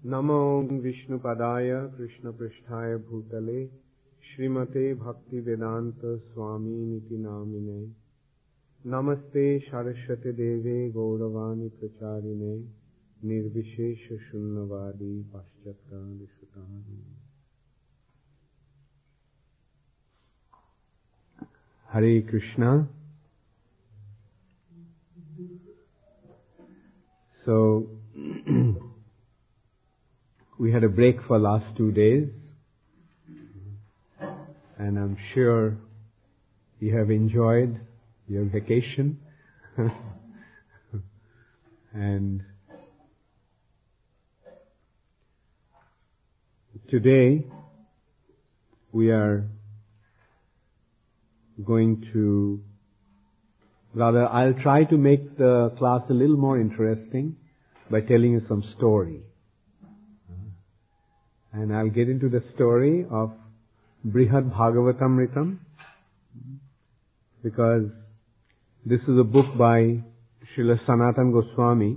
नमो विष्णुपदाय कृष्णपृष्ठाय भूतले श्रीमते भक्तिवेदांत स्वामिनिति नामिने नमस्ते सरस्वती देवे गौरवाणी प्रचारिणे निर्विशेष शून्यवादी पाश्चात्यादिशुतानि। Hare Krishna. So we had a break for last 2 days, and I'm sure you have enjoyed your vacation. And today we are going to, rather I'll try to make the class a little more interesting by telling you some story. And I'll get into the story of Brihad Bhagavatamritam, because this is a book by Srila Sanatana Goswami,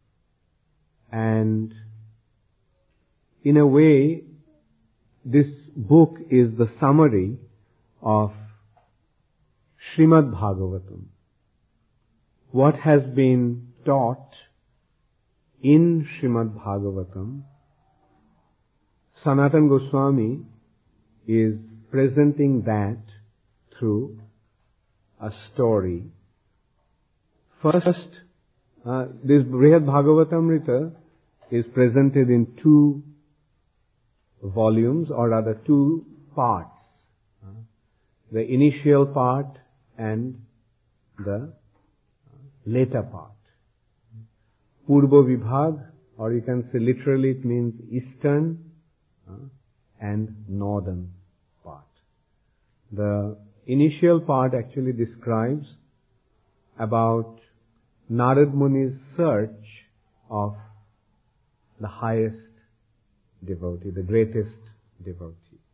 and in a way this book is the summary of Srimad Bhagavatam. What has been taught in Srimad Bhagavatam, Sanatana Goswami is presenting that through a story. First, this Brihad Bhagavatamrita is presented in 2 volumes, or rather 2 parts. The initial part and the later part. Purva Vibhag, or you can say literally it means eastern and northern part. The initial part actually describes about Narad Muni's search of the highest devotee, the greatest devotee.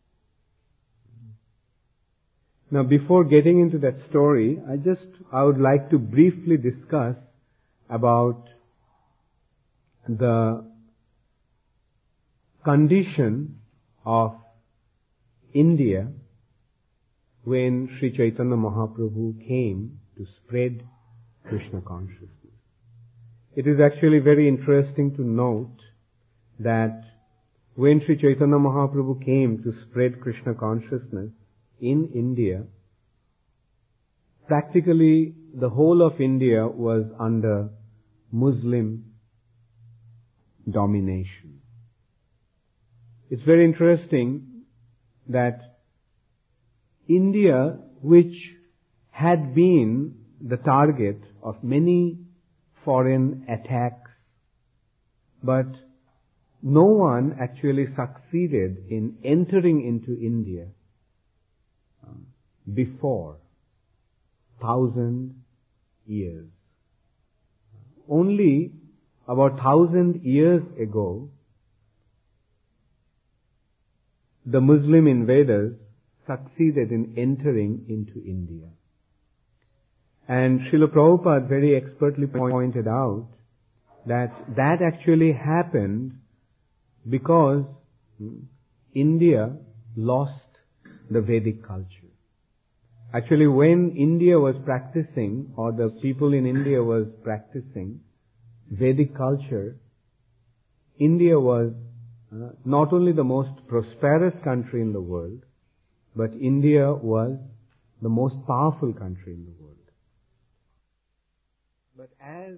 Now, before getting into that story, I would like to briefly discuss about the condition of India when Sri Chaitanya Mahaprabhu came to spread Krishna consciousness. It is actually very interesting to note that when Sri Chaitanya Mahaprabhu came to spread Krishna consciousness in India, practically the whole of India was under Muslim domination. It's very interesting that India, which had been the target of many foreign attacks, but no one actually succeeded in entering into India before 1,000 years. Only about 1,000 years ago, the Muslim invaders succeeded in entering into India. And Srila Prabhupada very expertly pointed out that actually happened because India lost the Vedic culture. Actually, when India was practicing, or the people in India was practicing Vedic culture, India was not only the most prosperous country in the world, but India was the most powerful country in the world. But as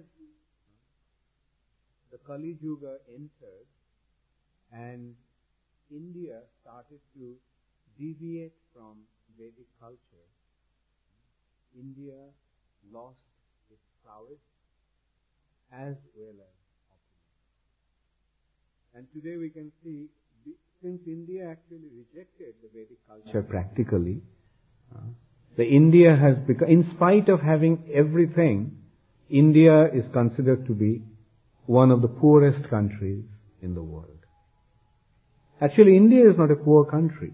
the Kali Yuga entered and India started to deviate from Vedic culture, India lost its prowess as well as opulence. And today we can see, since India actually rejected the Vedic culture practically, the India has become, in spite of having everything, India is considered to be one of the poorest countries in the world. Actually, India is not a poor country.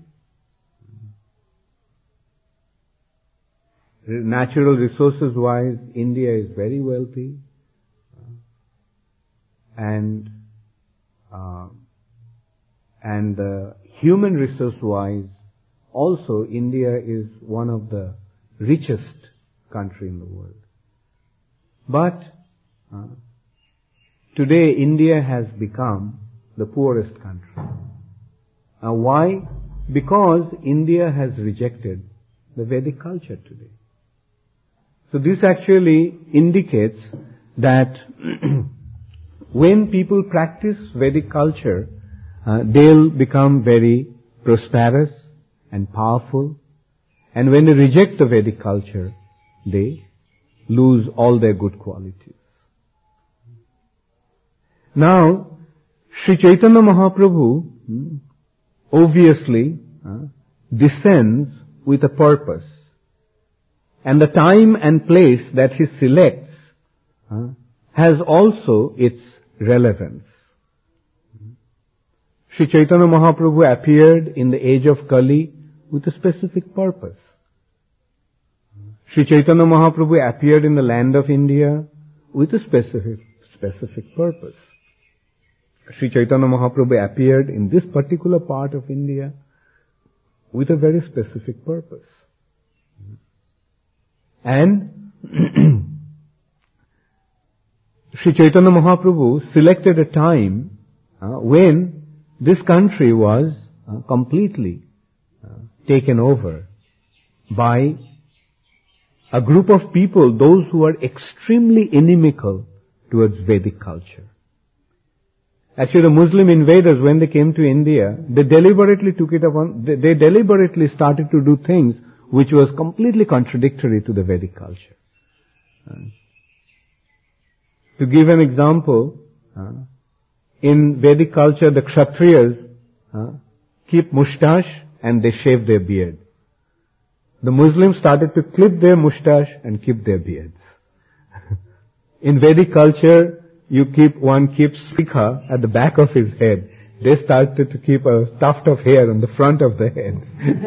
Natural resources wise, India is very wealthy, and and human resource-wise, also India is one of the richest country in the world. But today India has become the poorest country. Why? Because India has rejected the Vedic culture today. So this actually indicates that when people practice Vedic culture, they'll become very prosperous and powerful. And when they reject the Vedic culture, they lose all their good qualities. Now, Sri Chaitanya Mahaprabhu obviously descends with a purpose. And the time and place that he selects has also its relevance. Sri Chaitanya Mahaprabhu appeared in the age of Kali with a specific purpose. Sri Chaitanya Mahaprabhu appeared in the land of India with a specific purpose. Sri Chaitanya Mahaprabhu appeared in this particular part of India with a very specific purpose. And Sri Chaitanya Mahaprabhu selected a time when this country was completely taken over by a group of people, those who are extremely inimical towards Vedic culture. Actually, the Muslim invaders, when they came to India, they deliberately took it upon, they deliberately started to do things which was completely contradictory to the Vedic culture. To give an example, in Vedic culture, the Kshatriyas keep mustache and they shave their beard. The Muslims started to clip their mustache and keep their beards. In Vedic culture, one keeps sikha at the back of his head. They started to keep a tuft of hair on the front of the head.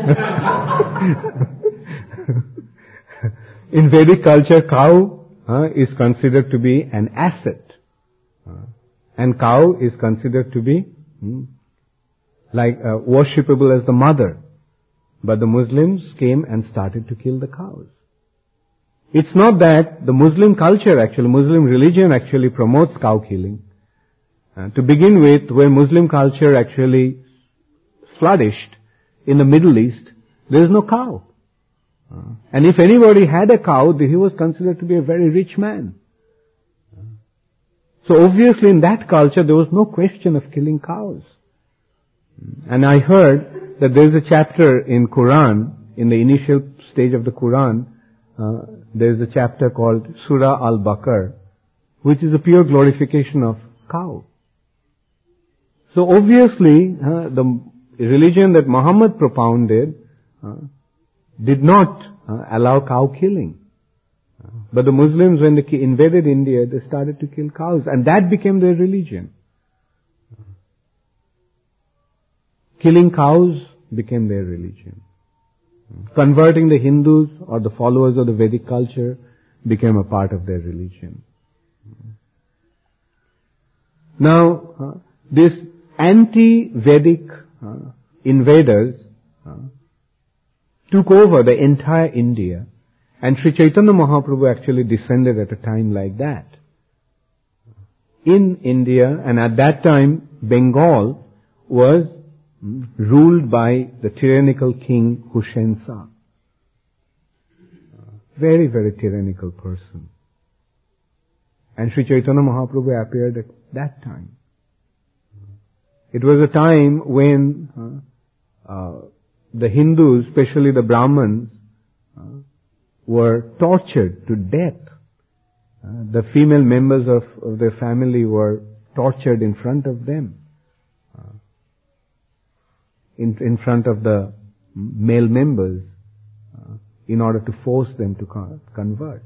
In Vedic culture, cow is considered to be an asset. And cow is considered to be worshipable as the mother. But the Muslims came and started to kill the cows. It's not that the Muslim culture actually, Muslim religion actually promotes cow killing. To begin with, when Muslim culture actually flourished in the Middle East, there is no cow. And if anybody had a cow, he was considered to be a very rich man. So obviously in that culture there was no question of killing cows. And I heard that there is a chapter in Quran, in the initial stage of the Quran, there is a chapter called Surah Al-Baqarah, which is a pure glorification of cow. So obviously the religion that Muhammad propounded did not allow cow killing. But the Muslims, when they invaded India, they started to kill cows, and that became their religion. Killing cows became their religion. Converting the Hindus or the followers of the Vedic culture became a part of their religion. Now, this anti-Vedic invaders took over the entire India, and Sri Chaitanya Mahaprabhu actually descended at a time like that. In India, and at that time, Bengal was ruled by the tyrannical king Hussain Shah. Very, very tyrannical person. And Sri Chaitanya Mahaprabhu appeared at that time. It was a time when the Hindus, especially the Brahmins, were tortured to death. The female members of their family were tortured in front of them. In front of the male members, in order to force them to convert.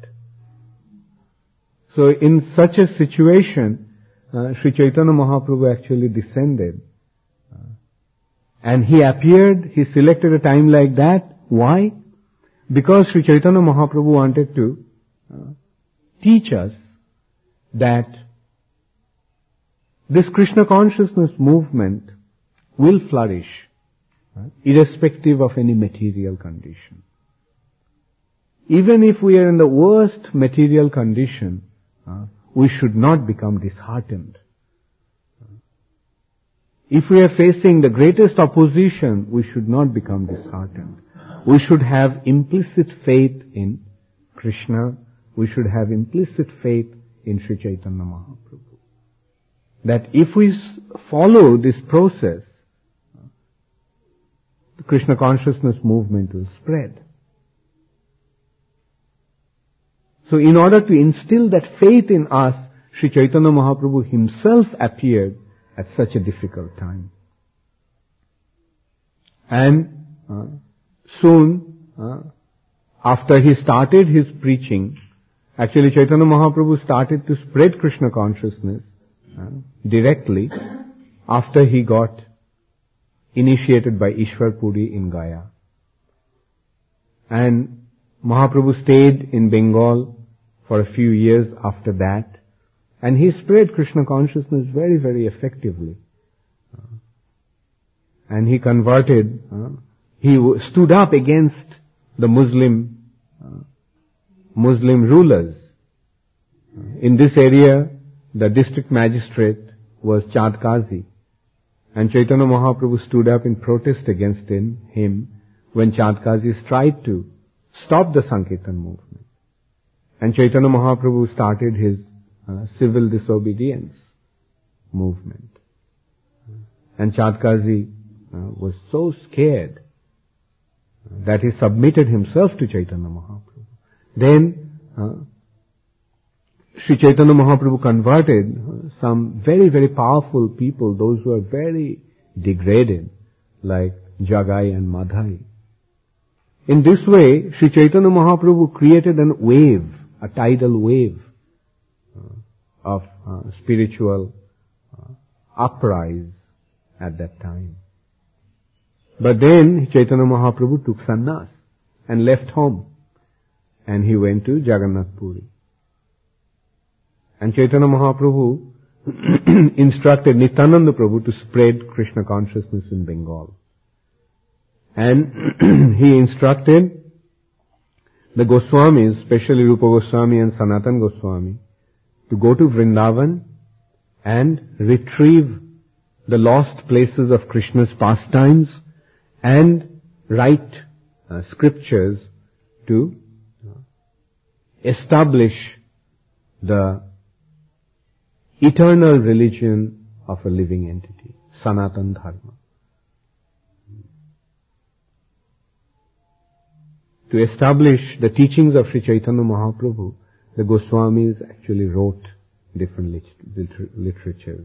So in such a situation, Sri Chaitanya Mahaprabhu actually descended. And he appeared, he selected a time like that. Why? Because Sri Chaitanya Mahaprabhu wanted to teach us that this Krishna consciousness movement will flourish, irrespective of any material condition. Even if we are in the worst material condition, we should not become disheartened. If we are facing the greatest opposition, we should not become disheartened. We should have implicit faith in Krishna. We should have implicit faith in Sri Chaitanya Mahaprabhu. That if we follow this process, the Krishna consciousness movement will spread. So in order to instill that faith in us, Sri Chaitanya Mahaprabhu himself appeared at such a difficult time. And soon, after he started his preaching, actually Chaitanya Mahaprabhu started to spread Krishna consciousness directly after he got initiated by Ishwar Puri in Gaya. And Mahaprabhu stayed in Bengal for a few years after that, and he spread Krishna consciousness very, very effectively. And he converted, he stood up against the Muslim rulers. In this area, the district magistrate was Chand Kazi. And Chaitanya Mahaprabhu stood up in protest against him when Chand Kazi tried to stop the Sankirtan movement. And Chaitanya Mahaprabhu started his civil disobedience movement. And Chand Kazi was so scared that he submitted himself to Chaitanya Mahaprabhu. Then Sri Chaitanya Mahaprabhu converted some very, very powerful people, those who are very degraded, like Jagai and Madhai. In this way, Sri Chaitanya Mahaprabhu created a tidal wave of spiritual uprise at that time. But then Chaitanya Mahaprabhu took sannyas and left home, and he went to Jagannath Puri. And Chaitanya Mahaprabhu instructed Nityananda Prabhu to spread Krishna consciousness in Bengal. And he instructed the Goswamis, especially Rupa Goswami and Sanatan Goswami, to go to Vrindavan and retrieve the lost places of Krishna's pastimes and write scriptures to establish the eternal religion of a living entity, Sanatan Dharma. To establish the teachings of Sri Chaitanya Mahaprabhu, the Goswamis actually wrote different literatures.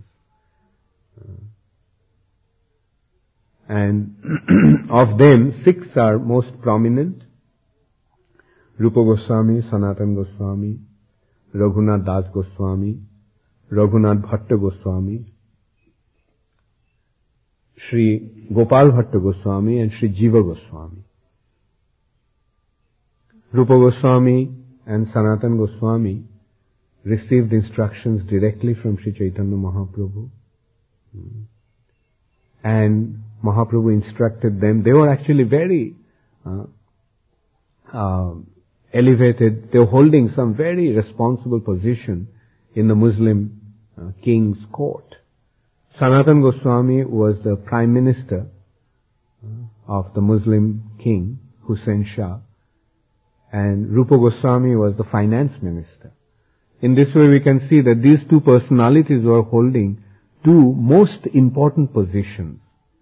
And of them, 6 are most prominent. Rupa Goswami, Sanatan Goswami, Raghunath Das Goswami, Raghunath Bhatta Goswami, Sri Gopal Bhatta Goswami, and Sri Jiva Goswami. Rupa Goswami and Sanatan Goswami received instructions directly from Sri Chaitanya Mahaprabhu. And Mahaprabhu instructed them. They were actually very elevated. They were holding some very responsible position in the Muslim king's court. Sanatan Goswami was the prime minister of the Muslim king, Hussain Shah, and Rupa Goswami was the finance minister. In this way we can see that these two personalities were holding two most important positions.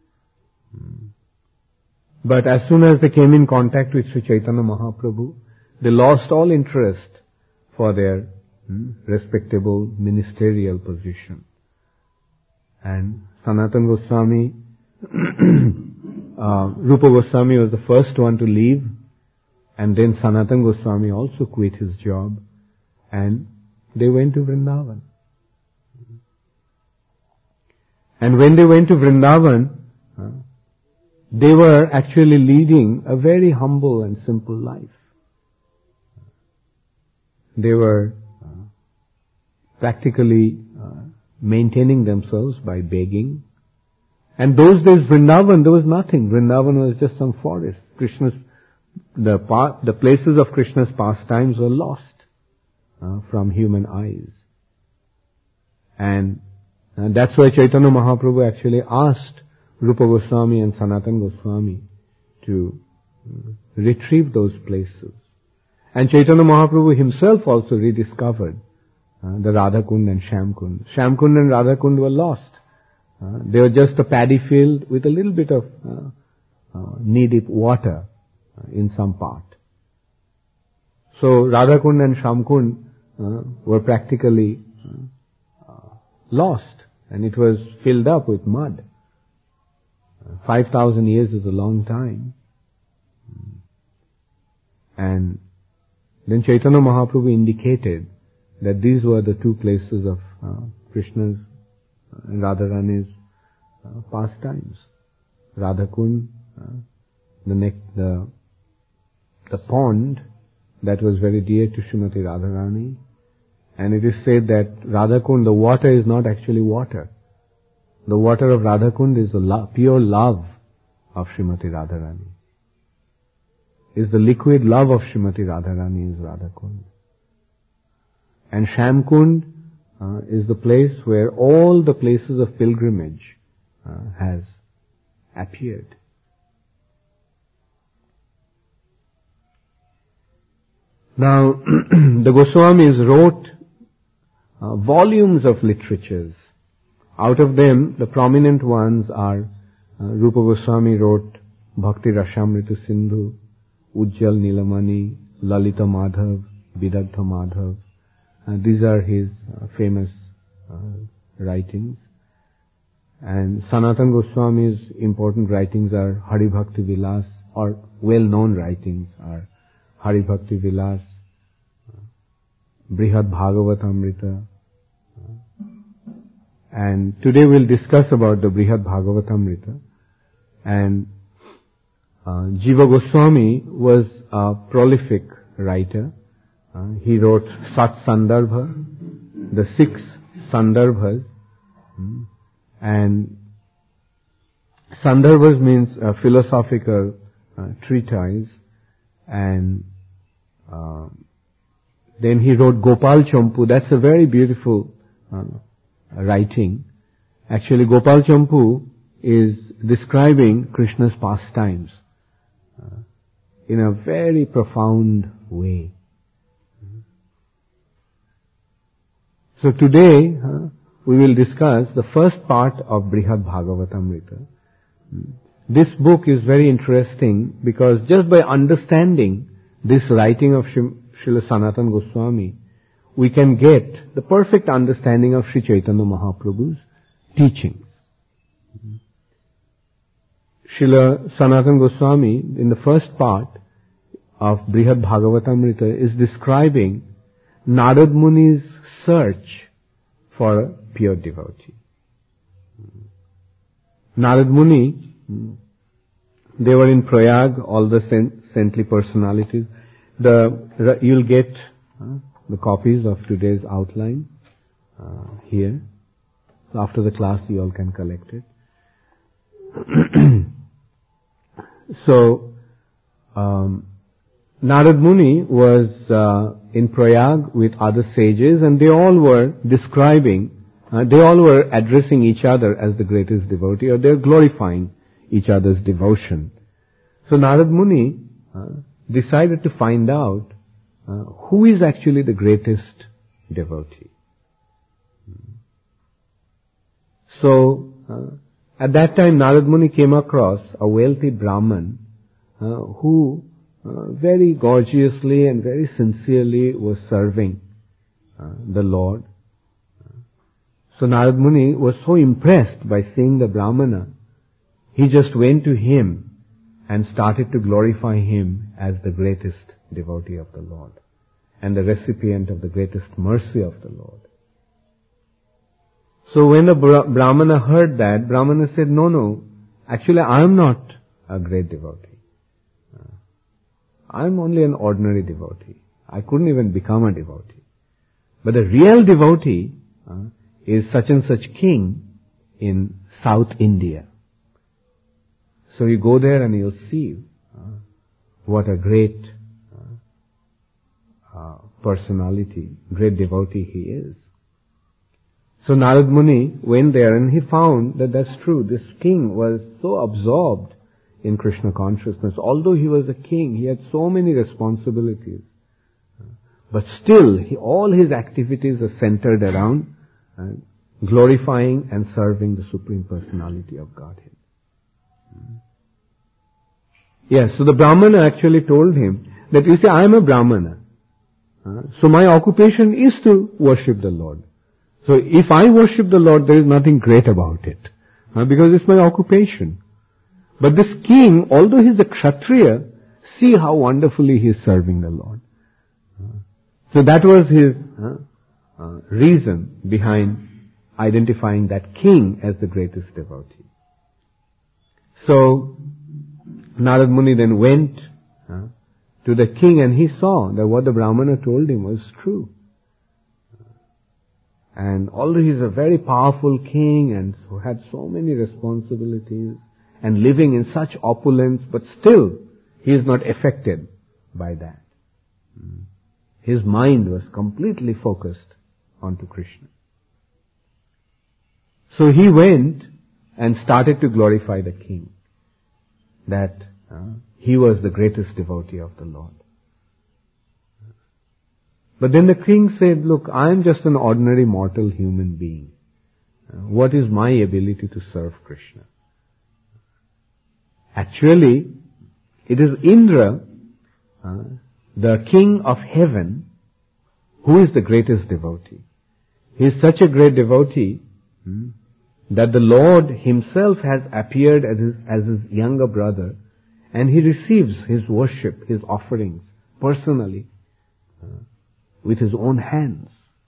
But as soon as they came in contact with Sri Chaitanya Mahaprabhu, they lost all interest for their respectable ministerial position. And Sanatan Goswami, Rupa Goswami was the first one to leave, and then Sanatan Goswami also quit his job, and they went to Vrindavan. And when they went to Vrindavan, they were actually leading a very humble and simple life. They were practically maintaining themselves by begging. And those days Vrindavan, there was nothing. Vrindavan was just some forest. The places of Krishna's pastimes were lost from human eyes. And that's why Chaitanya Mahaprabhu actually asked Rupa Goswami and Sanatana Goswami to retrieve those places. And Chaitanya Mahaprabhu himself also rediscovered the Radhakund and Shamkund. Shamkund and Radhakund were lost. They were just a paddy field with a little bit of knee-deep water in some part. So Radhakund and Shamkund were practically lost, and it was filled up with mud. 5,000 years is a long time. And then Chaitanya Mahaprabhu indicated that these were the two places of Krishna's and Radharani's pastimes. Radhakund, the pond that was very dear to Srimati Radharani. And it is said that Radhakund, the water is not actually water. The water of Radhakund is the pure love of Srimati Radharani. Is the liquid love of Srimati Radharani is Radhakund. And Shamkund is the place where all the places of pilgrimage has appeared. Now, the Goswamis wrote volumes of literatures. Out of them, the prominent ones are Rupa Goswami wrote Bhakti Rasamrita Sindhu, Ujjal Nilamani, Lalita Madhav, Vidagdha Madhav. These are his famous writings. And Sanatana Goswami's important writings are Hari Bhakti Vilas, or well-known writings are Hari Bhakti Vilas, Brihad Bhagavatamrita. And today we'll discuss about the Brihad Bhagavatamrita. And Jiva Goswami was a prolific writer. He wrote Sat Sandarbha, the 6 Sandarbhas. And Sandarbhas means a philosophical treatise. And then he wrote Gopal Champu. That's a very beautiful writing. Actually, Gopal Champu is describing Krishna's pastimes in a very profound way. So today we will discuss the first part of Brihad Bhagavatamrita. This book is very interesting because just by understanding this writing of Srila Sanatana Goswami, we can get the perfect understanding of Sri Chaitanya Mahaprabhu's teachings. Srila Sanatana Goswami, in the first part of Brihad Bhagavatamrita, is describing Narad Muni's search for a pure devotee. Narad Muni, they were in Prayag, all the saintly personalities. You'll get the copies of today's outline here. So after the class you all can collect it. So, Narad Muni was in Prayag with other sages, and they all were addressing each other as the greatest devotee, or they were glorifying each other's devotion. So Narad Muni decided to find out who is actually the greatest devotee. So, at that time Narad Muni came across a wealthy Brahman who very gorgeously and very sincerely was serving the Lord. So Narad Muni was so impressed by seeing the Brahmana, he just went to him and started to glorify him as the greatest devotee of the Lord and the recipient of the greatest mercy of the Lord. So when the Brahmana heard that, Brahmana said, no, actually I am not a great devotee. I am only an ordinary devotee. I couldn't even become a devotee. But the real devotee is such and such king in South India. So you go there and you'll see what a great personality, great devotee he is. So Narad Muni went there and he found that that's true. This king was so absorbed in Krishna consciousness. Although he was a king, he had so many responsibilities. But still, all his activities are centered around glorifying and serving the Supreme Personality of Godhead. Yes, so the Brahmana actually told him that, you see, I am a Brahmana. So my occupation is to worship the Lord. So if I worship the Lord, there is nothing great about it. Because it's my occupation. But this king, although he's a Kshatriya, see how wonderfully he is serving the Lord. So that was his reason behind identifying that king as the greatest devotee. So Narad Muni then went to the king and he saw that what the Brahmana told him was true. And although he's a very powerful king and who had so many responsibilities and living in such opulence, but still he is not affected by that. His mind was completely focused onto Krishna. So he went and started to glorify the king, that he was the greatest devotee of the Lord. But then the king said, look, I am just an ordinary mortal human being. What is my ability to serve Krishna? Actually, it is Indra, the king of heaven, who is the greatest devotee. He is such a great devotee that the Lord himself has appeared as his younger brother, and he receives his worship, his offerings, personally, with his own hands.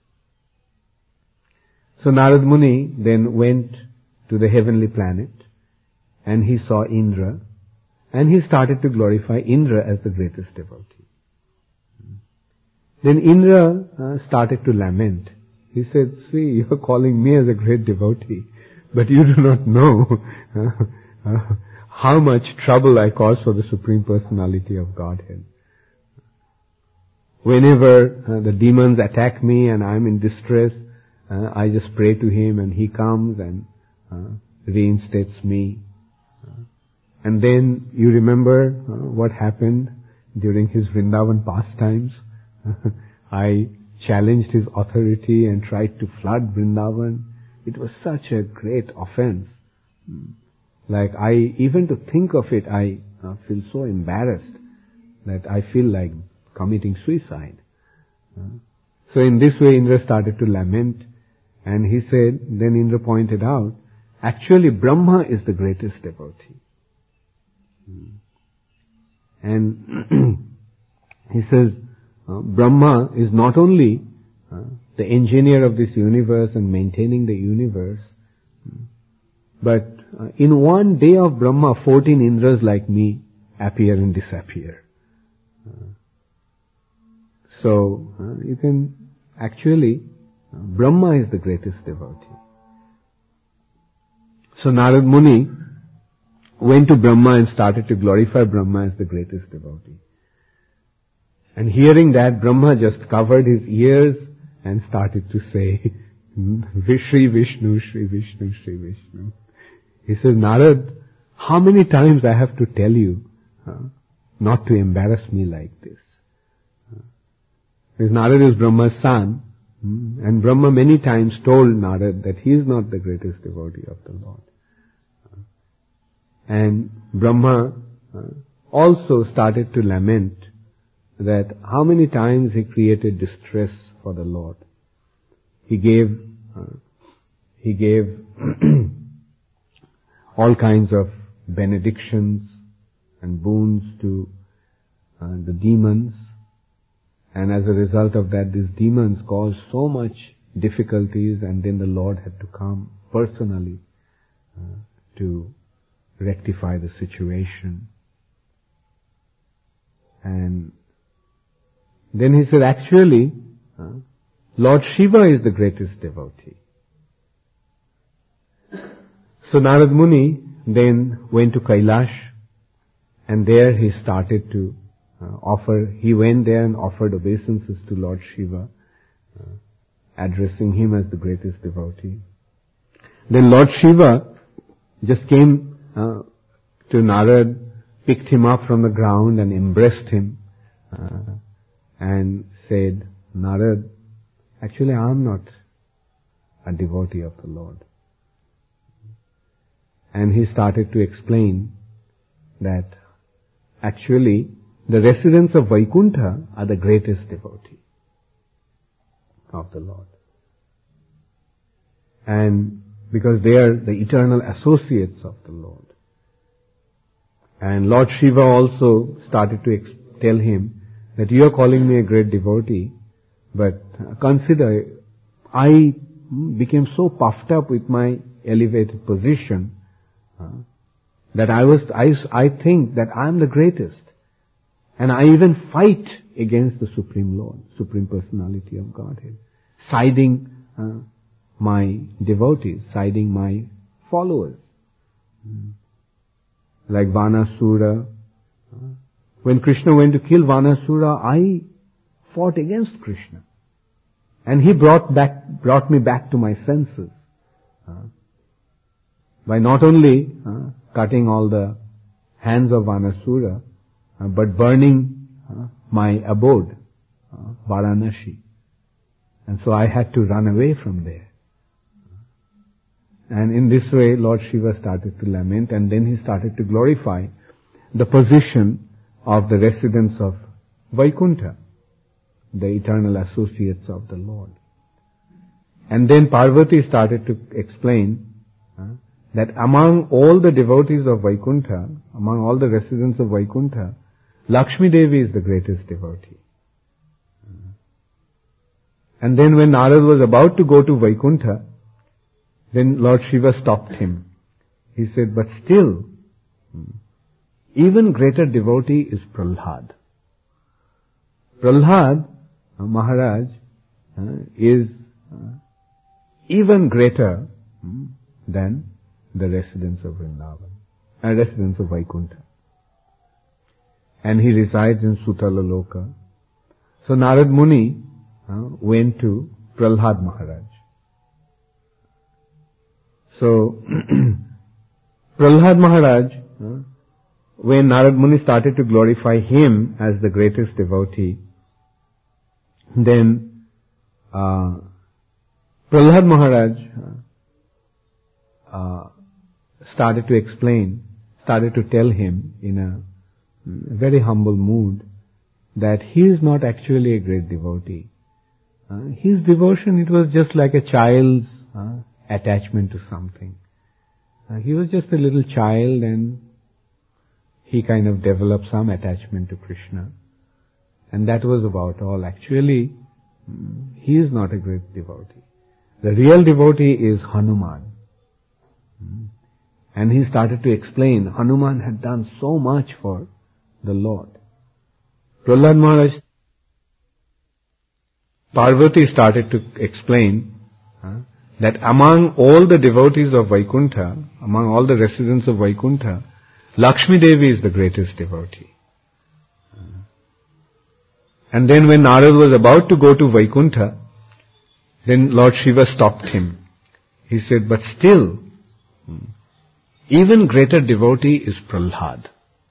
So Narad Muni then went to the heavenly planet, and he saw Indra, and he started to glorify Indra as the greatest devotee. Then Indra started to lament. He said, see, you are calling me as a great devotee, but you do not know how much trouble I cause for the Supreme Personality of Godhead. Whenever the demons attack me and I am in distress, I just pray to him and he comes and reinstates me. And then you remember what happened during his Vrindavan pastimes. I challenged his authority and tried to flood Vrindavan. It was such a great offense. Like even to think of it, I feel so embarrassed that I feel like committing suicide. So in this way Indra started to lament, and he said, then Indra pointed out, actually Brahma is the greatest devotee. And he says, Brahma is not only the engineer of this universe and maintaining the universe, but in one day of Brahma, 14 Indras like me appear and disappear. So you can actually, Brahma is the greatest devotee. So Narad Muni went to Brahma and started to glorify Brahma as the greatest devotee. And hearing that, Brahma just covered his ears and started to say, Shri Vishnu, Shri Vishnu, Shri Vishnu. He says, Narad, how many times I have to tell you not to embarrass me like this? Because Narad is Brahma's son, and Brahma many times told Narad that he is not the greatest devotee of the Lord. And Brahma also started to lament that how many times he created distress for the Lord. He gave all kinds of benedictions and boons to the demons, and as a result of that, these demons caused so much difficulties, and then the Lord had to come personally to rectify the situation. And then he said, actually, Lord Shiva is the greatest devotee. So Narad Muni then went to Kailash, and there he started to he went there and offered obeisances to Lord Shiva, addressing him as the greatest devotee. Then Lord Shiva just came to Narad, picked him up from the ground and embraced him, and said, Narad, actually I am not a devotee of the Lord. And he started to explain that actually the residents of Vaikuntha are the greatest devotee of the Lord. And because they are the eternal associates of the Lord. And Lord Shiva also started to tell him that you are calling me a great devotee, but consider, I became so puffed up with my elevated position that I think that I am the greatest. And I even fight against the Supreme Lord, Supreme Personality of Godhead, siding my devotees, siding my followers. Like Vanasura. When Krishna went to kill Vanasura, I fought against Krishna. And he brought me back to my senses. By not only cutting all the hands of Vanasura, but burning my abode, Varanasi. And so I had to run away from there. And in this way, Lord Shiva started to lament, and then he started to glorify the position of the residents of Vaikuntha, the eternal associates of the Lord. And then Parvati started to explain that among all the devotees of Vaikuntha, among all the residents of Vaikuntha, Lakshmi Devi is the greatest devotee. And then when Narad was about to go to Vaikuntha, then Lord Shiva stopped him. He said, but still, even greater devotee is Prahlad. Prahlad Maharaj is even greater than the residents of Vrindavan, residents of Vaikuntha. And he resides in Sutala Loka. So Narad Muni went to Prahlad Maharaj. So Prahlad Maharaj, when Narad Muni started to glorify him as the greatest devotee, then Prahlad Maharaj started to explain, started to tell him in a very humble mood that he is not actually a great devotee. His devotion, it was just like a child's attachment to something. He was just a little child and he kind of developed some attachment to Krishna. And that was about all. Actually, he is not a great devotee. The real devotee is Hanuman. And he started to explain, Hanuman had done so much for the Lord. Prahlad Maharaj, Parvati started to explain that among all the devotees of Vaikuntha, among all the residents of Vaikuntha, Lakshmi Devi is the greatest devotee. And then when Narad was about to go to Vaikuntha, then Lord Shiva stopped him. He said, but still, even greater devotee is Prahlad.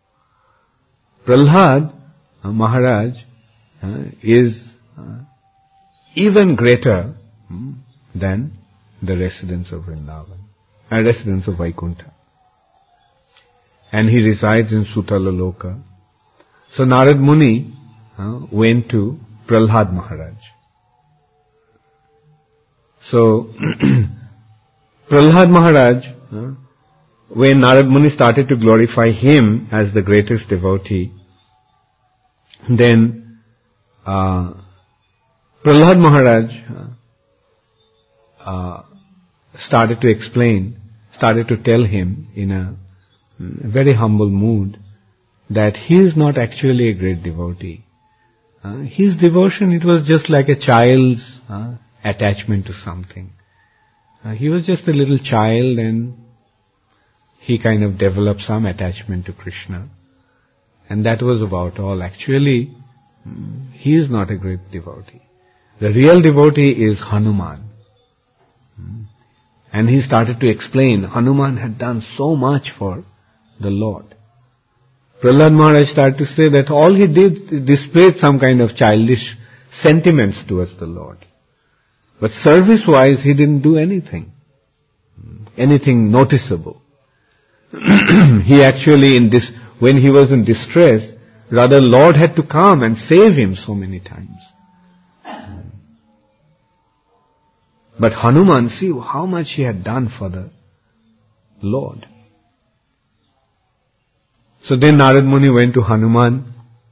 Prahlad Maharaj is even greater than the residents of Vrindavan, residents of Vaikuntha. And he resides in Sutala Loka. So Narad Muni went to Prahlad Maharaj. So Prahlad Maharaj, when Narad Muni started to glorify him as the greatest devotee, then Prahlad Maharaj started to explain, started to tell him in a very humble mood that he is not actually a great devotee. His devotion, it was just like a child's attachment to something. He was just a little child and he kind of developed some attachment to Krishna. And that was about all. Actually, he is not a great devotee. The real devotee is Hanuman. And he started to explain, Hanuman had done so much for the Lord. Prahlad Maharaj started to say that all he did displayed some kind of childish sentiments towards the Lord. But service-wise, he didn't do anything noticeable. He actually, when he was in distress, rather Lord had to come and save him so many times. But Hanuman, see how much he had done for the Lord. So then Narad Muni went to Hanuman,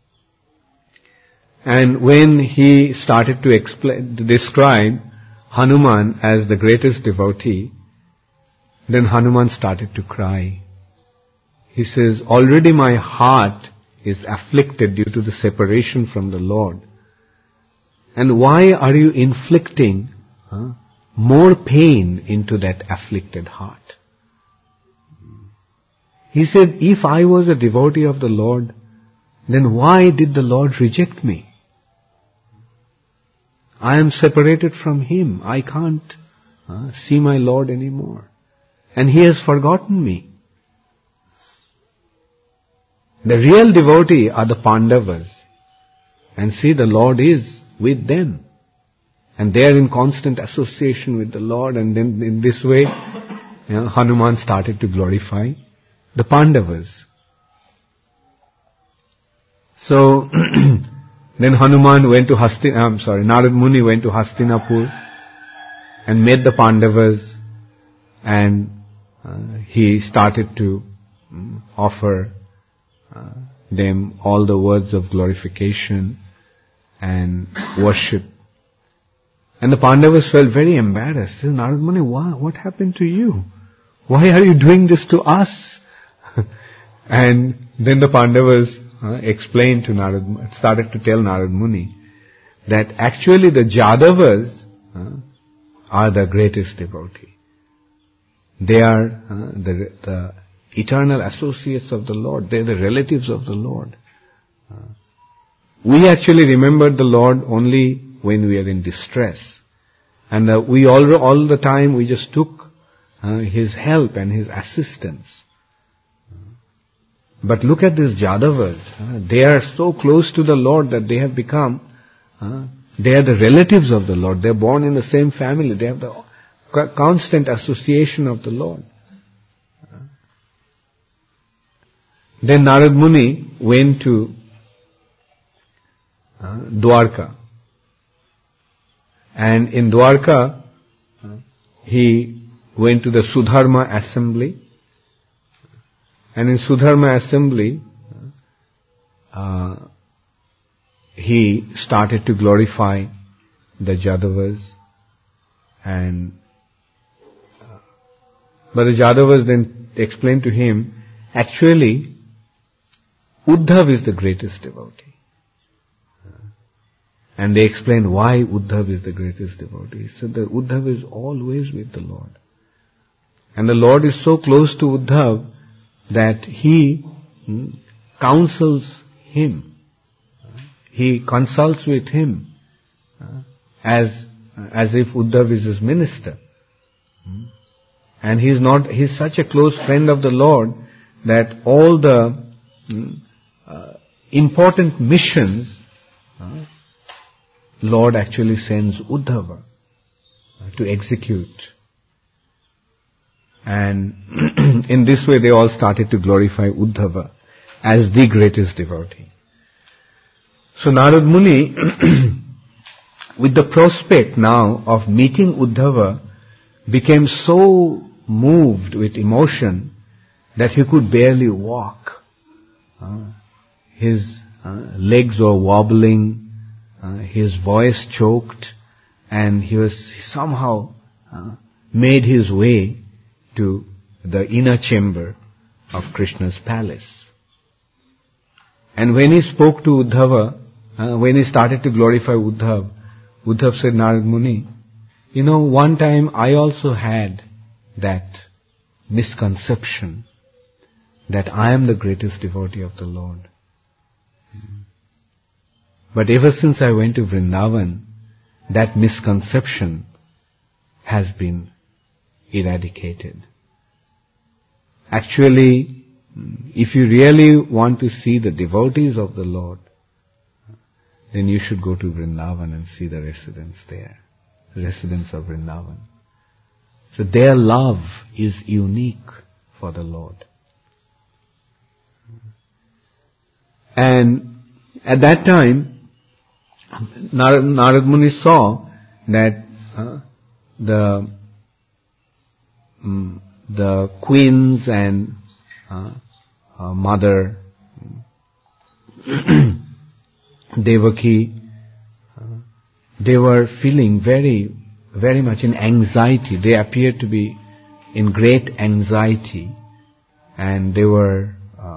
and when he started to describe Hanuman as the greatest devotee, then Hanuman started to cry. He says, already my heart is afflicted due to the separation from the Lord. And why are you inflicting more pain into that afflicted heart? He said, if I was a devotee of the Lord, then why did the Lord reject me? I am separated from Him. I can't see my Lord anymore. And He has forgotten me. The real devotee are the Pandavas. And see, the Lord is with them. And they are in constant association with the Lord. And then in this way, Hanuman started to glorify the Pandavas. So, then Narad Muni went to Hastinapur and met the Pandavas, and he started to offer them all the words of glorification and worship. And the Pandavas felt very embarrassed. They said, Narad Muni, what happened to you? Why are you doing this to us? And then the Pandavas started to tell Narad Muni that actually the Jadavas are the greatest devotee. They are the eternal associates of the Lord. They are the relatives of the Lord. We actually remember the Lord only when we are in distress. And we all the time we just took His help and His assistance. But look at these Jadavas. They are so close to the Lord that they have become, they are the relatives of the Lord. They are born in the same family. They have the constant association of the Lord. Then Narad Muni went to Dwarka. And in Dwarka, he went to the Sudharma assembly. And in Sudharma assembly, he started to glorify the Jadavas. But the Jadavas then explained to him, actually, Uddhav is the greatest devotee. And they explained why Uddhav is the greatest devotee. He said that Uddhav is always with the Lord. And the Lord is so close to Uddhav that he counsels him. He consults with him as if Uddhav is his minister. And he's such a close friend of the Lord that all the important missions Lord actually sends Uddhava to execute. And in this way they all started to glorify Uddhava as the greatest devotee. So Narad Muni, with the prospect now of meeting Uddhava, became so moved with emotion that he could barely walk. His legs were wobbling, his voice choked, and he somehow made his way to the inner chamber of Krishna's palace. And when he spoke to Uddhava, when he started to glorify Uddhav, Uddhav said, Narad Muni, one time I also had that misconception that I am the greatest devotee of the Lord. But ever since I went to Vrindavan, that misconception has been eradicated. Actually, if you really want to see the devotees of the Lord, then you should go to Vrindavan and see the residents there, the residents of Vrindavan. So their love is unique for the Lord. And at that time, Narad Muni saw that the queens and mother Devaki, they were feeling very, very much in anxiety. They appeared to be in great anxiety, and they were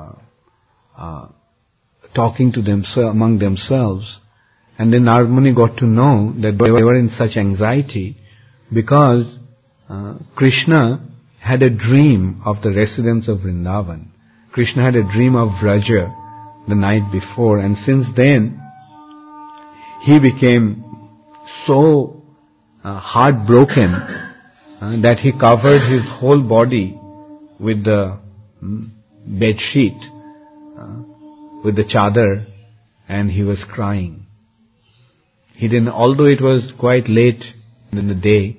talking to among themselves. And then Narad Muni got to know that they were in such anxiety because Krishna had a dream of the residents of Vrindavan. Krishna had a dream of Vraja the night before, and since then he became so heartbroken that he covered his whole body with the bed sheet, with the chadar, and he was crying. He didn't, although it was quite late in the day,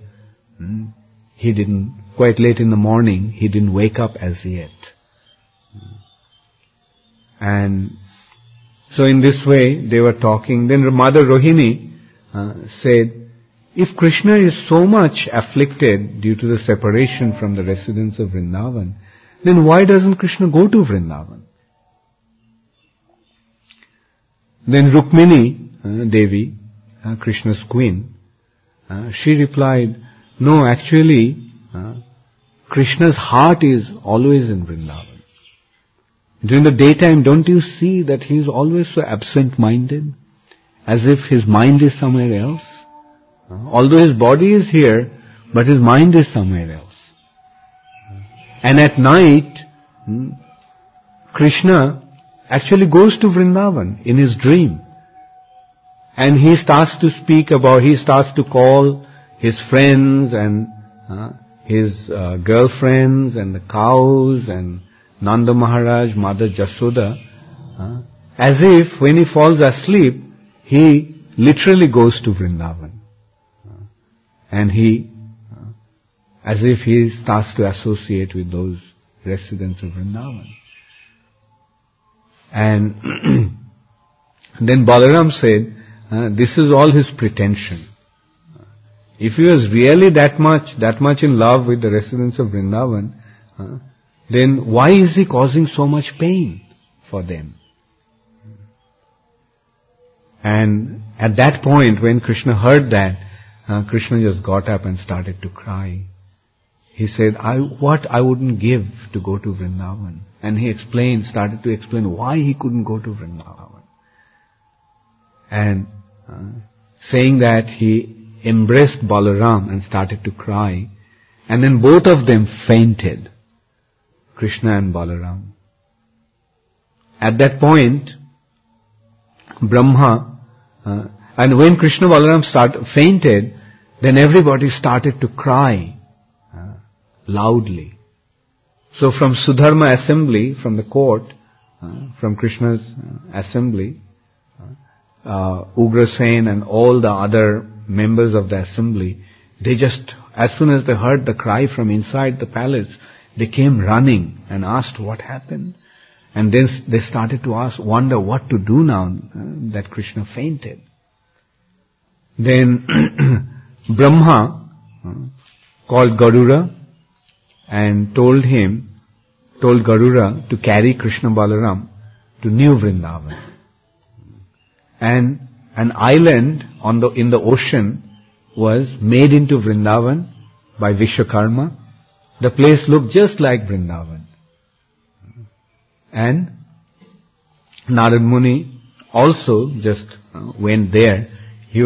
quite late in the morning, he didn't wake up as yet. And so in this way, they were talking. Then Mother Rohini said, if Krishna is so much afflicted due to the separation from the residents of Vrindavan, then why doesn't Krishna go to Vrindavan? Then Rukmini Devi, Krishna's queen, she replied, no, actually, Krishna's heart is always in Vrindavan. During the daytime, don't you see that he is always so absent-minded, as if his mind is somewhere else? Although his body is here, but his mind is somewhere else. And at night, Krishna actually goes to Vrindavan in his dream. And he starts to call his friends and his girlfriends and the cows and Nanda Maharaj, Mother Jasoda, as if when he falls asleep, he literally goes to Vrindavan. And as if he starts to associate with those residents of Vrindavan. And then Balaram said, this is all his pretension. If he was really that much in love with the residents of Vrindavan, then why is he causing so much pain for them? And at that point, when Krishna heard that, Krishna just got up and started to cry. He said, I wouldn't give to go to Vrindavan. And he started to explain why he couldn't go to Vrindavan. And saying that, he embraced Balaram and started to cry. And then both of them fainted, Krishna and Balaram. At that point, Brahma, and when Krishna and Balaram fainted, then everybody started to cry loudly. So from Sudharma assembly, from the court, from Krishna's assembly, Ugrasen and all the other members of the assembly, they just, as soon as they heard the cry from inside the palace, they came running and asked what happened. And then they started to wonder what to do now that Krishna fainted. Then Brahma called Garuda and told Garuda to carry Krishna Balaram to New Vrindavan. And an island in the ocean was made into Vrindavan by Vishwakarma. The place looked just like Vrindavan. And Narad Muni also just went there. He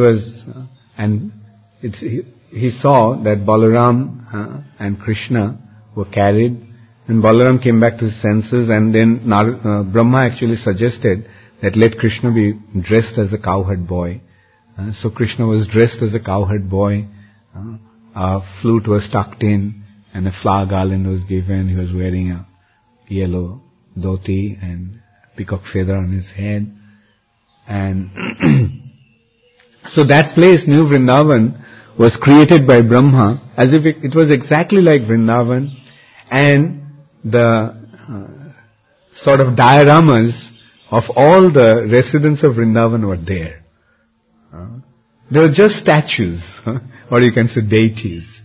saw that Balaram and Krishna were carried And Balaram came back to his senses, and then Brahma actually suggested that let Krishna be dressed as a cowherd boy. So Krishna was dressed as a cowherd boy. A flute was tucked in, and a flower garland was given. He was wearing a yellow dhoti and peacock feather on his head. And so that place, New Vrindavan, was created by Brahma as if it was exactly like Vrindavan, and the sort of dioramas of all the residents of Vrindavan were there. They were just statues, or you can say deities.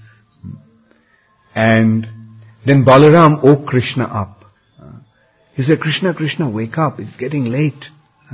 And then Balaram woke Krishna up. He said, Krishna, Krishna, wake up, it's getting late.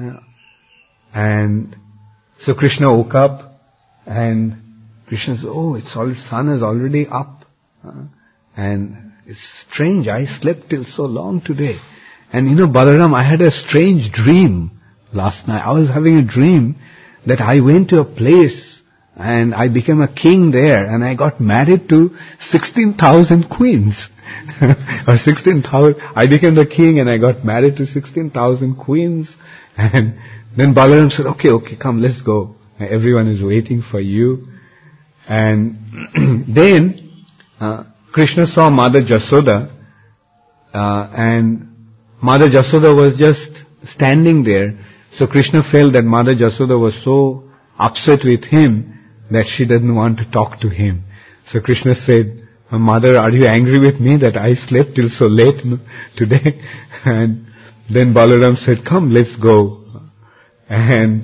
And so Krishna woke up, and Krishna said, oh, sun is already up. And it's strange, I slept till so long today. And Balaram, I had a strange dream last night. I was having a dream that I went to a place and I became a king there, and I got married to 16,000 queens. Or 16,000, I became the king and I got married to 16,000 queens. And then Balaram said, okay, come, let's go. Everyone is waiting for you. And then Krishna saw Mother Jasoda, and Mother Jasoda was just standing there. So Krishna felt that Mother Jasoda was so upset with him that she didn't want to talk to him. So Krishna said, Mother, are you angry with me that I slept till so late today? And then Balaram said, come, let's go. And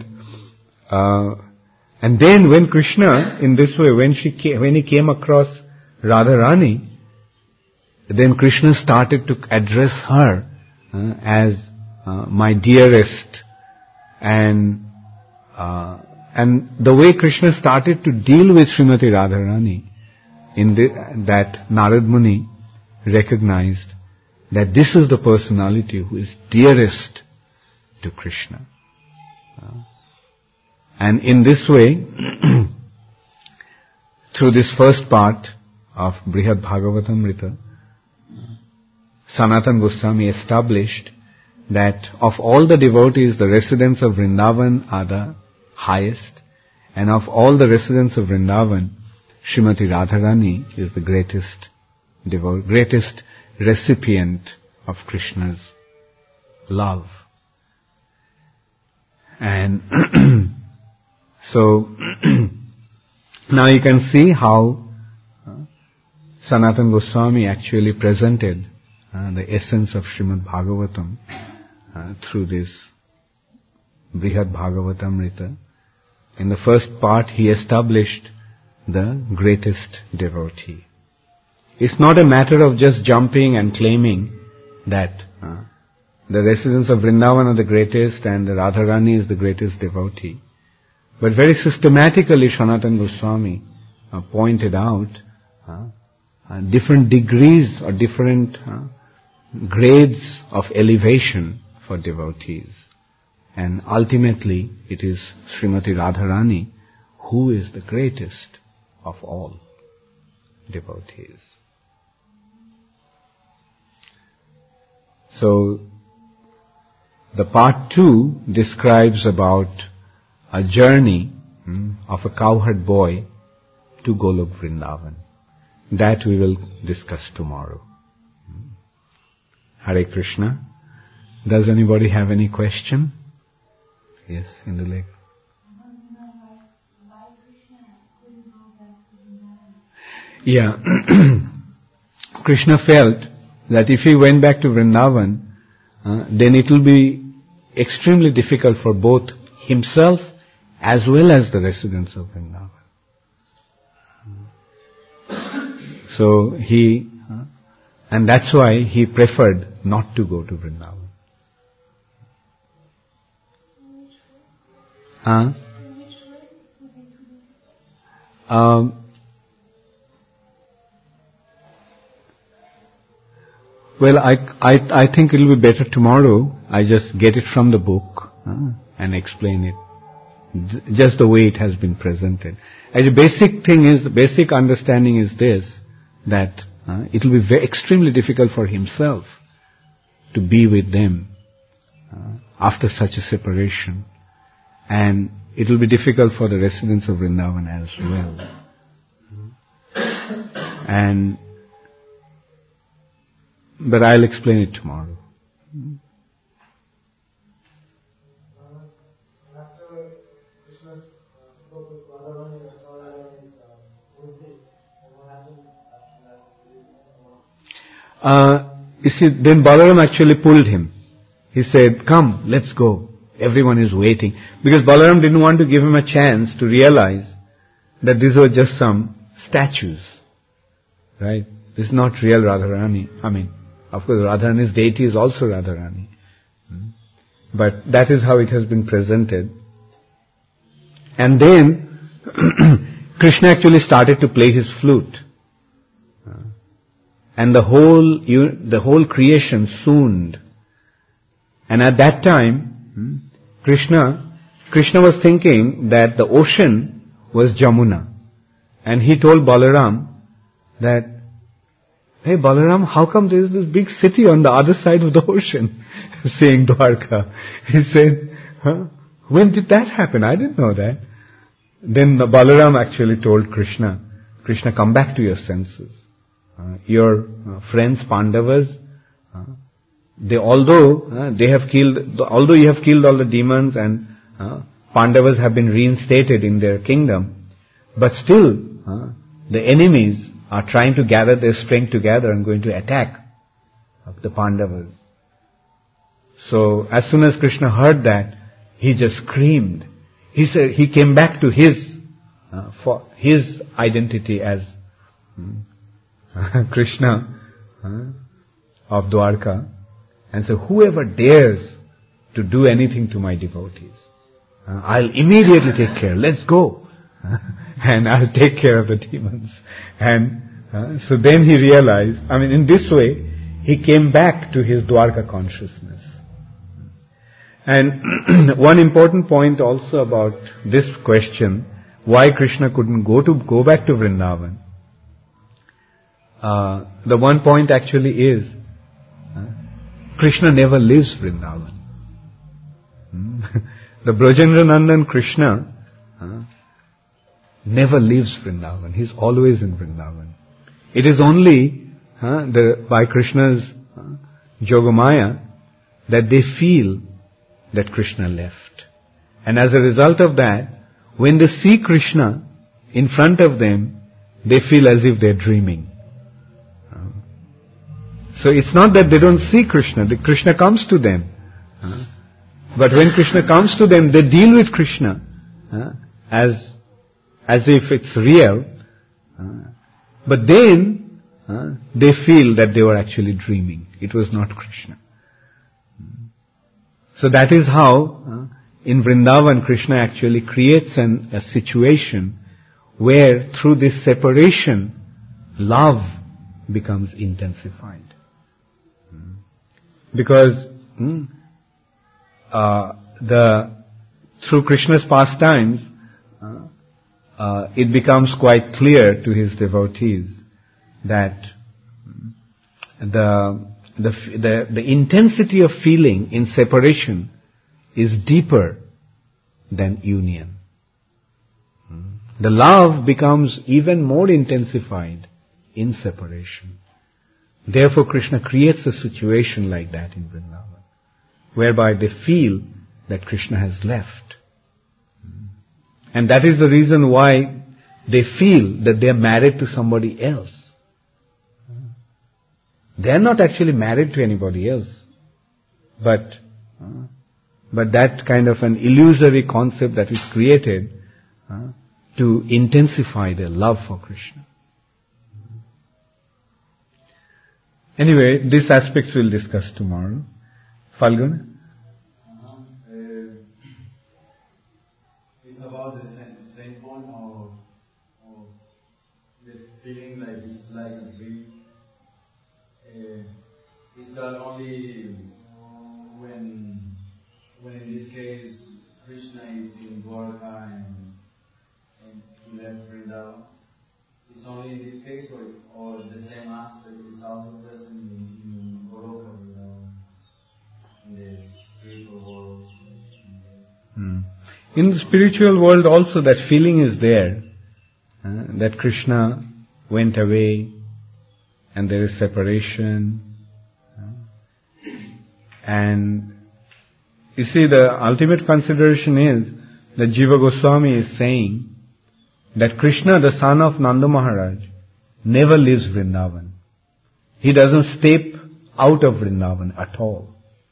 then when Krishna, in this way, when he came across Radharani, then Krishna started to address her as my dearest. And the way Krishna started to deal with Srimati Radharani, that Narad Muni recognized that this is the personality who is dearest to Krishna. And in this way, through this first part of Brihad Bhagavatamrita, Sanatana Goswami established that of all the devotees, the residents of Vrindavan are the highest, and of all the residents of Vrindavan, Srimati Radharani is the greatest recipient of Krishna's love. And so now you can see how Sanatana Goswami actually presented the essence of Srimad Bhagavatam through this Brihad Bhagavatamrita. In the first part, he established the greatest devotee. It's not a matter of just jumping and claiming that the residents of Vrindavan are the greatest and the Radharani is the greatest devotee. But very systematically, Sanatana Goswami pointed out different degrees or different grades of elevation for devotees. And ultimately, it is Srimati Radharani who is the greatest of all devotees. So, the part 2 describes about a journey of a cowherd boy to Golok Vrindavan. That we will discuss tomorrow. Hare Krishna. Does anybody have any question? Yes, in the leg. Yeah. Krishna felt that if he went back to Vrindavan, then it will be extremely difficult for both himself as well as the residents of Vrindavan. So and that's why he preferred not to go to Vrindavan. Well, I think it will be better tomorrow. I just get it from the book and explain it, just the way it has been presented. And the basic understanding is this, that it will be extremely difficult for himself to be with them after such a separation. And it will be difficult for the residents of Vrindavan as well. But I'll explain it tomorrow. You see, then Balaram actually pulled him. He said, "Come, let's go. Everyone is waiting." Because Balaram didn't want to give him a chance to realize that these were just some statues. Right? This is not real Radharani. I mean, of course, Radharani's deity is also Radharani. But that is how it has been presented. And then, Krishna actually started to play his flute. And the whole creation swooned. And at that time, Krishna was thinking that the ocean was Jamuna. And he told Balaram that, "Hey Balaram, how come there is this big city on the other side of the ocean?" saying Dwarka. He said, "When did that happen? I didn't know that." Then Balaram actually told Krishna, "Come back to your senses. Your friends Pandavas, although you have killed all the demons and Pandavas have been reinstated in their kingdom, but still the enemies are trying to gather their strength together and going to attack the Pandavas." So as soon as Krishna heard that, he just screamed. He said he came back to his identity as Krishna of Dwarka, and said, "Whoever dares to do anything to my devotees, I'll immediately take care. Let's go." And I'll take care of the demons. And so then he realized, in this way, he came back to his Dwarka consciousness. And one important point also about this question, why Krishna couldn't go back to Vrindavan. The one point actually is, Krishna never leaves Vrindavan. The Brajendranandan Krishna never leaves Vrindavan. He's always in Vrindavan. It is only by Krishna's Yogamaya that they feel that Krishna left. And as a result of that, when they see Krishna in front of them, they feel as if they're dreaming. So it's not that they don't see Krishna. The Krishna comes to them. But when Krishna comes to them, they deal with Krishna as if it's real. But then they feel that they were actually dreaming. It was not Krishna. So that is how in Vrindavan Krishna actually creates a situation where through this separation, love becomes intensified. Because through Krishna's pastimes, it becomes quite clear to his devotees that the intensity of feeling in separation is deeper than union. The love becomes even more intensified in separation. Therefore, Krishna creates a situation like that in Vrindavan, whereby they feel that Krishna has left. And that is the reason why they feel that they are married to somebody else. They are not actually married to anybody else, but that kind of an illusory concept that is created to intensify their love for Krishna. Anyway, these aspects we'll discuss tomorrow. Falguna? It's about the same point of the feeling like it's like a dream. Is that only when in this case Krishna is in Dwarka and he left Vrindavan? it's only in this case, or the same aspect is also present in Goloka, in the spiritual world. In the spiritual world also that feeling is there, that Krishna went away and there is separation. And you see, the ultimate consideration is that Jiva Goswami is saying that Krishna, the son of Nanda Maharaj, never leaves Vrindavan. He doesn't step out of Vrindavan at all.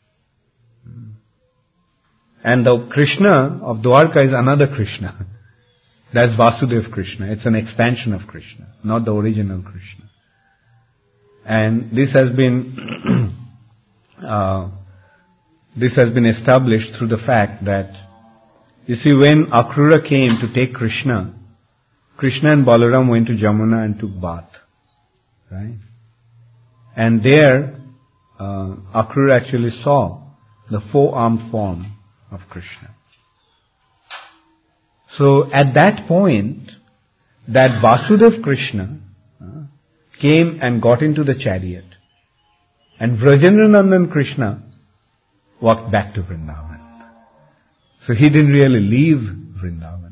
And the Krishna of Dwarka is another Krishna. That's Vasudev Krishna. It's an expansion of Krishna, not the original Krishna. And this has been established through the fact that, you see, when Akrura came to take Krishna, Krishna and Balaram went to Jamuna and took bath. Right? And there, Akrura actually saw the four-armed form of Krishna. So at that point, that Vasudev Krishna came and got into the chariot. And Vrajendranandan Krishna walked back to Vrindavan. So he didn't really leave Vrindavan.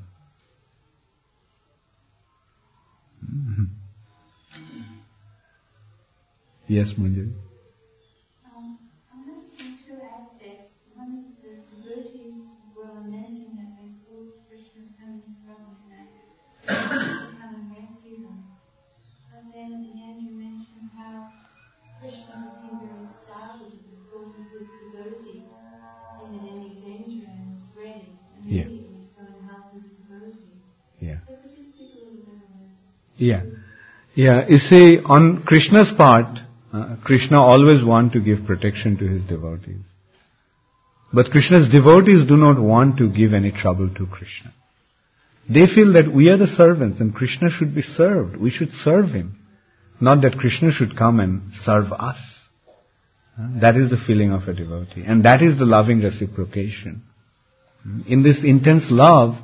Yes, Manjari? I'm noticing two aspects. One is the devotees were lamenting that they caused Krishna so many problems that he had to come and rescue them. But then at the end you mentioned how Krishna became very startled at the thought of his devotee in any danger and was ready immediately to go and help his devotee. Yeah. So could you speak a little bit on this? Yeah. Yeah. You see, on Krishna's part, Krishna always wants to give protection to his devotees. But Krishna's devotees do not want to give any trouble to Krishna. They feel that we are the servants and Krishna should be served. We should serve him. Not that Krishna should come and serve us. That is the feeling of a devotee. And that is the loving reciprocation. In this intense love,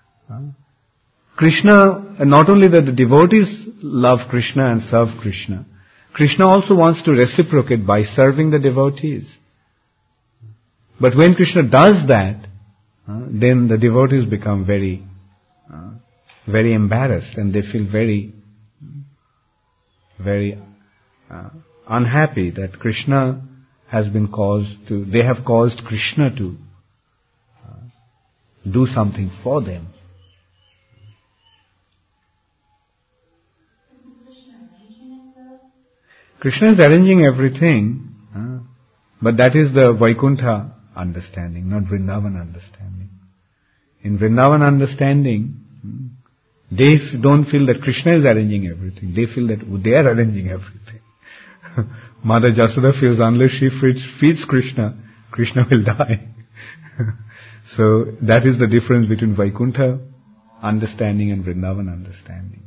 Krishna, not only that the devotees love Krishna and serve Krishna, Krishna also wants to reciprocate by serving the devotees. But when Krishna does that, then the devotees become very embarrassed and they feel very unhappy that Krishna they have caused Krishna to do something for them. Krishna is arranging everything, but that is the Vaikuntha understanding, not Vrindavan understanding. In Vrindavan understanding, they don't feel that Krishna is arranging everything. They feel that they are arranging everything. Mother Jasoda feels unless she feeds Krishna, Krishna will die. So that is the difference between Vaikuntha understanding and Vrindavan understanding.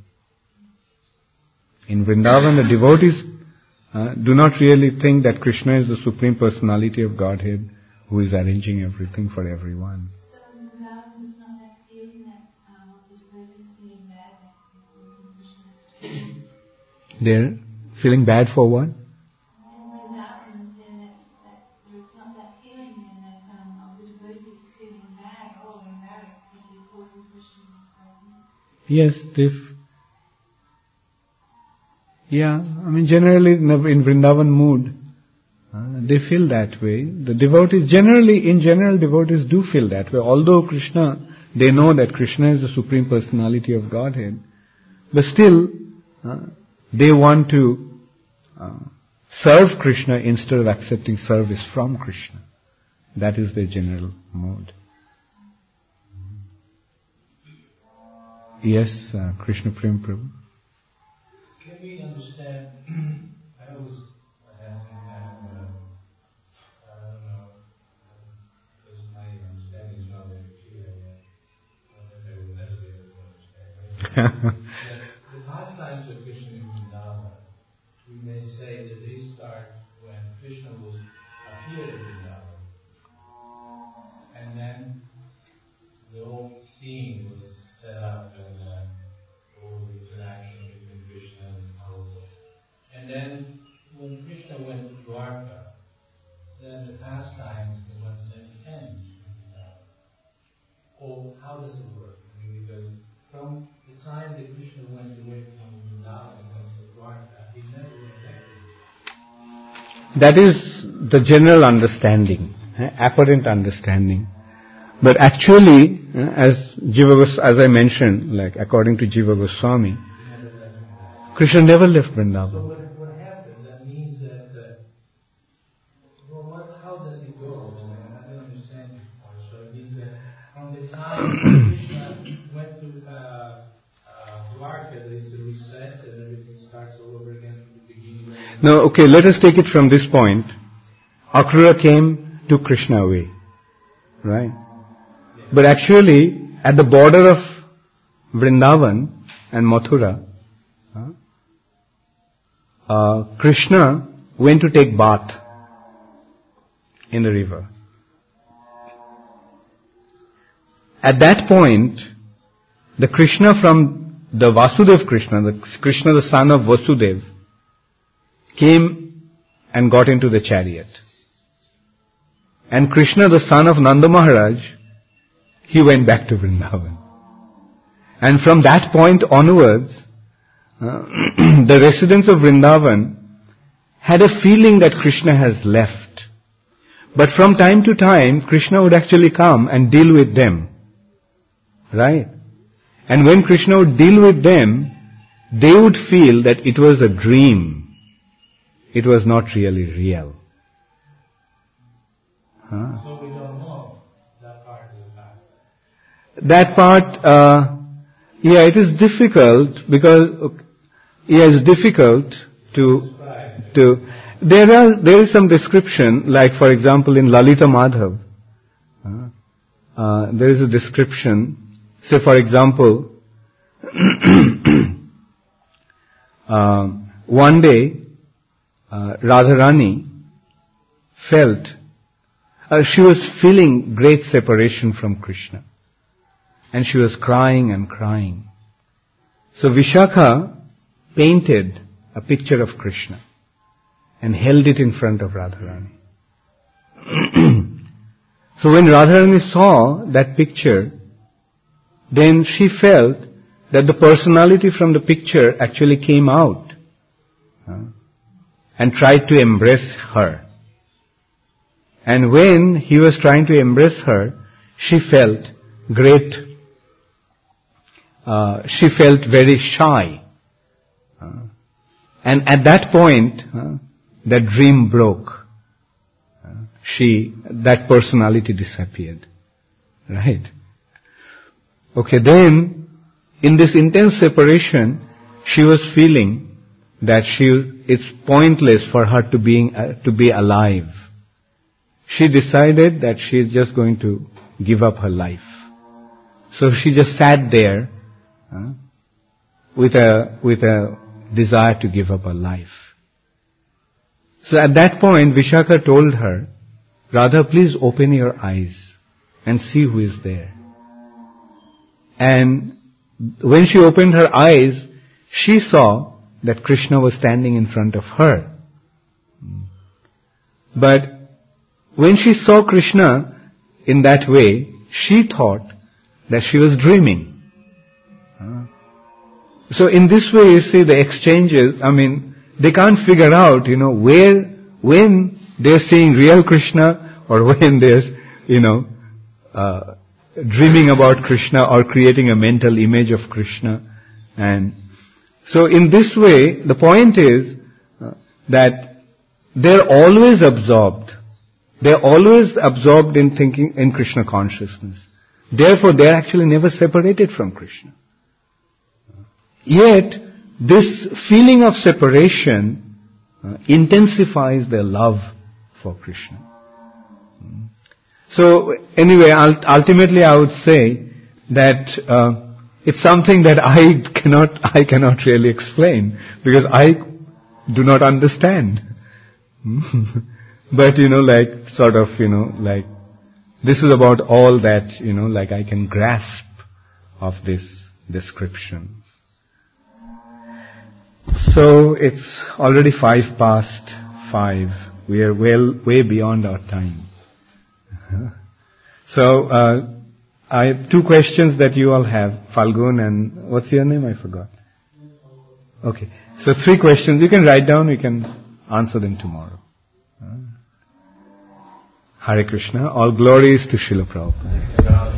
In Vrindavan, the devotees do not really think that Krishna is the Supreme Personality of Godhead who is arranging everything for everyone. So in Vrindavan is not that feeling that the devotees feeling bad that Krishna. They're feeling bad for what? In Vrindavan, that there's not that feeling then that the devotees feeling bad or embarrassed that they're causing Krishna's problem. Yes, generally in Vrindavan mood, they feel that way. The devotees, in general, devotees do feel that way. Although they know that Krishna is the Supreme Personality of Godhead, but still, they want to serve Krishna instead of accepting service from Krishna. That is their general mood. Yes, Krishna Prem Prabhu. Can we understand, I was asking that, I don't know, because my understanding is not very clear yet, I will never be able to understand. The pastimes of Krishna in Vrindavan, we may say that they start when Krishna appeared in Vrindavan, and then the whole scene was set up and all the interaction between the pastimes, in one sense, ends. Or how does it work? I mean, because from the time that Krishna went away from Vrindavan and went to Dwarka, he never went back. That is the general understanding, apparent understanding. But actually, as I mentioned, like according to Jiva Goswami, Krishna never left Vrindavan. So what happened? That means that, how does it go? I don't understand it. So it means that from the time Krishna went to Dwarka, there is a reset and everything starts all over again from the beginning. No, okay, let us take it from this point. Akrura came, took Krishna away. Right? But actually, at the border of Vrindavan and Mathura, Krishna went to take bath in the river. At that point, the Krishna from the Vasudev Krishna, the Krishna the son of Vasudev, came and got into the chariot. And Krishna the son of Nanda Maharaj, he went back to Vrindavan. And from that point onwards, the residents of Vrindavan had a feeling that Krishna has left. But from time to time, Krishna would actually come and deal with them. Right? And when Krishna would deal with them, they would feel that it was a dream. It was not really real. So we don't know that part of the past. That part, it is difficult because, it's difficult to, there is some description, like for example in Lalita Madhav, there is a description, say for example, one day, Radharani felt, she was feeling great separation from Krishna. And she was crying and crying. So Vishakha painted a picture of Krishna and held it in front of Radharani. So when Radharani saw that picture, then she felt that the personality from the picture actually came out and tried to embrace her. And when he was trying to embrace her, she felt very shy. And at that point, that dream broke. That personality disappeared. Right? Okay, then, in this intense separation, she was feeling that it's pointless for her to be alive. She decided that she is just going to give up her life. So she just sat there with a desire to give up her life. So at that point, Vishakha told her, Radha, please open your eyes and see who is there. And when she opened her eyes, she saw that Krishna was standing in front of her. But when she saw Krishna in that way, she thought that she was dreaming. So in this way, you see, the exchanges, they can't figure out, when they're seeing real Krishna or when they're, dreaming about Krishna or creating a mental image of Krishna. And so in this way, the point is that they're always absorbed. They're always absorbed in thinking in Krishna consciousness. Therefore, they're actually never separated from Krishna. Yet, this feeling of separation intensifies their love for Krishna. So, anyway, ultimately I would say that it's something that I cannot really explain because I do not understand. But, this is about all that, I can grasp of this description. So, it's already 5:05. We are way beyond our time. So, I have 2 questions that you all have. Falgun and, what's your name? I forgot. Okay. So 3 questions. You can write down, we can answer them tomorrow. Hare Krishna. All glories to Srila Prabhupada.